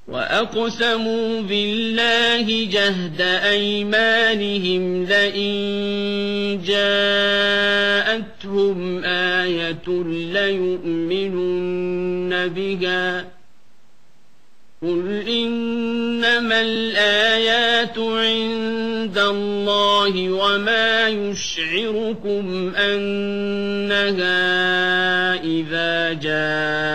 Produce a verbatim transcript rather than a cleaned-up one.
وَأَقْسَمُوا بِاللَّهِ جَهْدَ أَيْمَانِهِمْ لَئِن جَاءَتْهُمْ آيَةٌ لَّيُؤْمِنُنَّ بِهَا ۚ قُلْ إِنَّمَا الْآيَاتُ عِندَ اللَّهِ وَمَا يُشْعِرُكُمْ أَنَّهَا إِذَا جَاءَتْ